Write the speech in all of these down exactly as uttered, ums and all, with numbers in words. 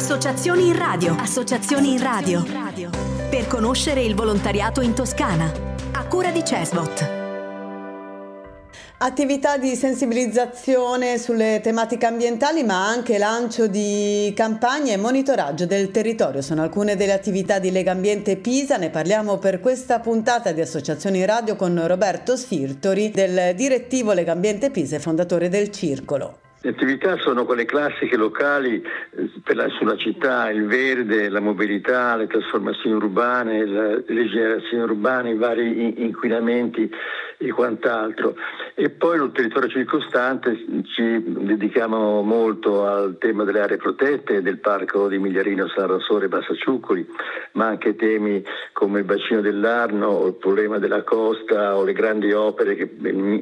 Associazioni in radio. Associazioni in radio. Per conoscere il volontariato in Toscana. A cura di Cesbot. Attività di sensibilizzazione sulle tematiche ambientali, ma anche lancio di campagne e monitoraggio del territorio sono alcune delle attività di Legambiente Pisa. Ne parliamo per questa puntata di Associazioni Radio con Roberto Sirtori, del direttivo Legambiente Pisa e fondatore del Circolo. Le attività sono quelle classiche locali per la, sulla città, il verde, la mobilità, le trasformazioni urbane, la rigenerazione urbana, i vari inquinamenti e quant'altro. E poi sul territorio circostante ci dedichiamo molto al tema delle aree protette, del parco di Migliarino, San Rossore e Bassacciuccoli, ma anche temi come il bacino dell'Arno o il problema della costa o le grandi opere che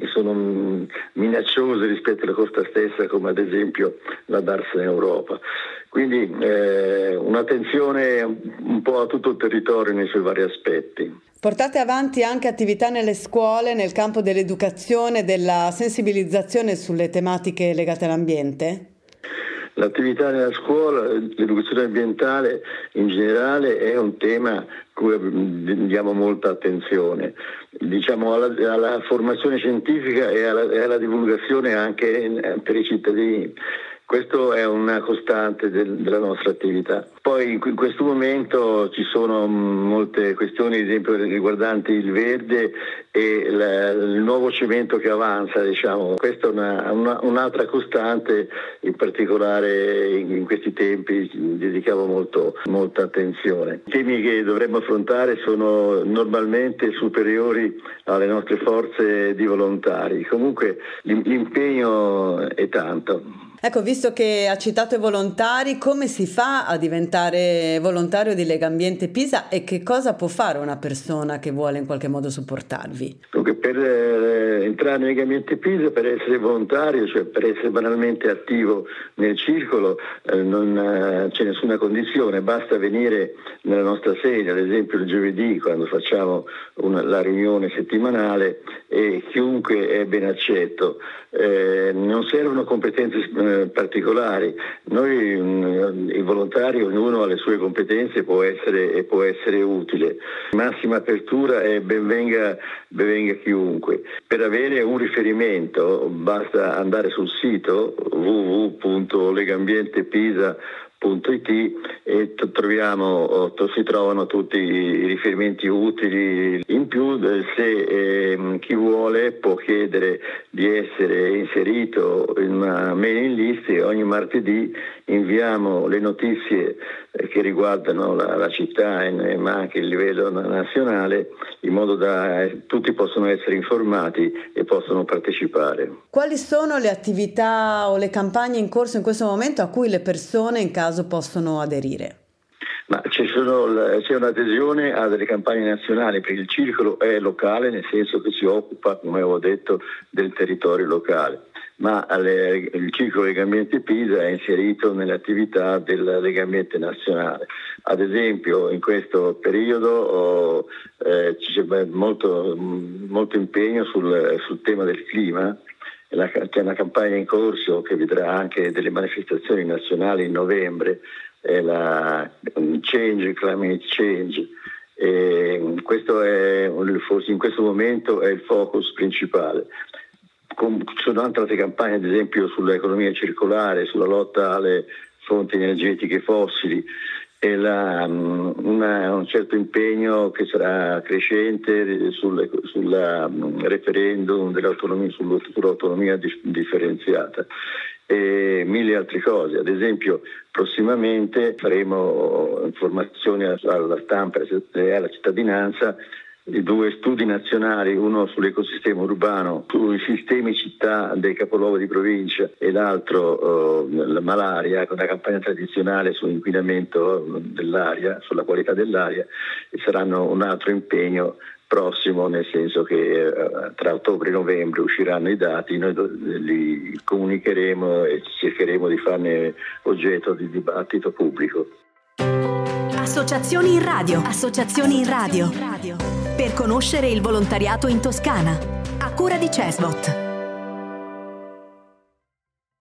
sono minacciose rispetto alla costa stessa, come ad esempio la Darsena Europa. Quindi eh, un'attenzione un po' a tutto il territorio nei suoi vari aspetti. Portate avanti anche attività nelle scuole nel campo dell'educazione e della sensibilizzazione sulle tematiche legate all'ambiente? L'attività nella scuola, l'educazione ambientale in generale è un tema a cui diamo molta attenzione, diciamo alla, alla formazione scientifica e alla, e alla divulgazione anche per i cittadini. Questo è una costante del, della nostra attività. Poi in, in questo momento ci sono molte questioni, ad esempio riguardanti il verde e la, il nuovo cemento che avanza, diciamo. Questa è una, una, un'altra costante, in particolare in, in questi tempi dedichiamo molto, molta attenzione. I temi che dovremmo affrontare sono normalmente superiori alle nostre forze di volontari. Comunque l'impegno è tanto. Ecco, visto che ha citato i volontari, come si fa a diventare volontario di Legambiente Pisa e che cosa può fare una persona che vuole in qualche modo supportarvi? Dunque, per eh, entrare in Legambiente Pisa, per essere volontario, cioè per essere banalmente attivo nel circolo, eh, non eh, c'è nessuna condizione, basta venire nella nostra sede, ad esempio il giovedì, quando facciamo una, la riunione settimanale, e chiunque è ben accetto. Eh, non servono competenze eh, particolari. Noi, mh, i volontari, ognuno ha le sue competenze e può essere, e può essere utile. Massima apertura e benvenga, benvenga chiunque. Per avere un riferimento basta andare sul sito w w w punto legambientepisa punto i t e troviamo, si trovano tutti i riferimenti utili. In più, se eh, chi vuole può chiedere di essere inserito in una mailing list e ogni martedì inviamo le notizie che riguardano la, la città e, ma anche il livello nazionale, in modo da eh, tutti possono essere informati e possono partecipare. Quali sono le attività o le campagne in corso in questo momento a cui le persone in caso possono aderire? Ma c'è, sono, c'è un'adesione a delle campagne nazionali, perché il circolo è locale, nel senso che si occupa, come avevo detto, del territorio locale. Ma le, il circolo Legambiente Pisa è inserito nelle attività del Legambiente nazionale. Ad esempio, in questo periodo oh, eh, c'è molto, molto impegno sul, sul tema del clima. La, c'è una campagna in corso che vedrà anche delle manifestazioni nazionali in novembre, è la Change, Climate Change. E questo è, forse in questo momento è il focus principale. Ci sono anche altre campagne, ad esempio sull'economia circolare, sulla lotta alle fonti energetiche fossili e la, una, un certo impegno che sarà crescente sul, sul referendum dell'autonomia, sull'autonomia differenziata e mille altre cose. Ad esempio, prossimamente faremo informazioni alla stampa e alla cittadinanza di due studi nazionali, uno sull'ecosistema urbano, sui sistemi città dei capoluogo di provincia e l'altro uh, la malaria, con una campagna tradizionale sull'inquinamento dell'aria, sulla qualità dell'aria, e saranno un altro impegno prossimo, nel senso che uh, tra ottobre e novembre usciranno i dati, noi li comunicheremo e cercheremo di farne oggetto di dibattito pubblico. Associazioni in radio. Associazioni in radio. Per conoscere il volontariato in Toscana. A cura di Cesbot.